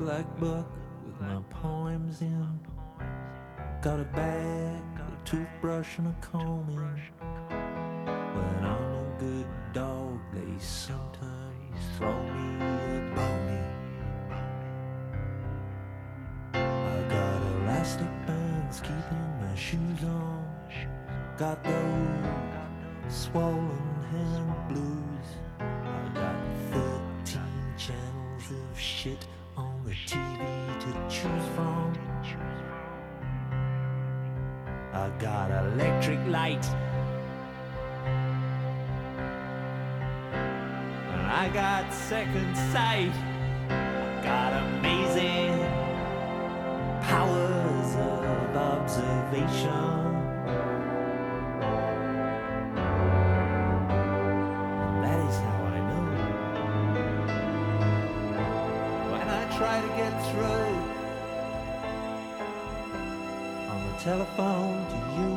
black book with my poems in. Got a bag, a toothbrush and a comb in. When I'm a good dog, they sometimes throw me a bone. I got elastic bands keeping my shoes on. Got those swollen hand blues. I got 13 channels of shit on the TV to choose from. I got electric light, and I got second sight. I got amazing powers of observation. And that is how I know when I try to get through on the telephone to you,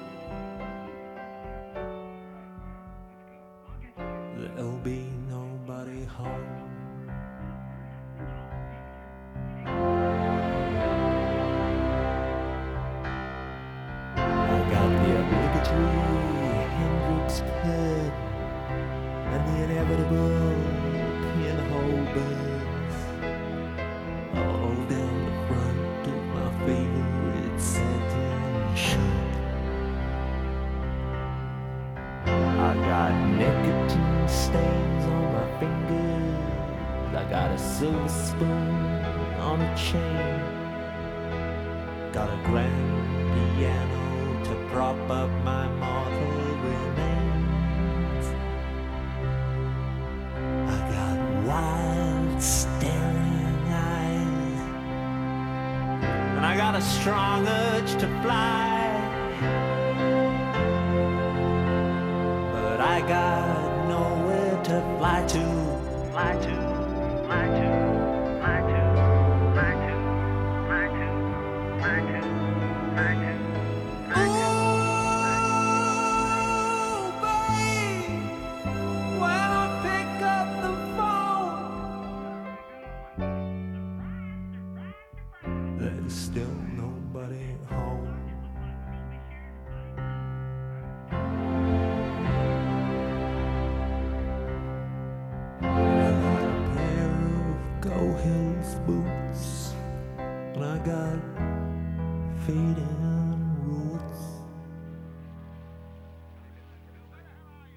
there'll be nobody home. I got the obligatory Hendrix pen and the inevitable pinhole burns all down the front of my favorite satin shirt. I got nicotine stains on my fingers. I got a silver spoon on a chain. Got a grand piano to prop up my mortal remains. I got wild staring eyes, and I got a strong urge to fly. But I got nowhere to fly to. Fly to, fly to, fly to, fly to, fly to, fly to, fly to, fly to. Oh, babe, when I pick up the phone, there's still nobody home. Go Hills boots, and I got fading roots.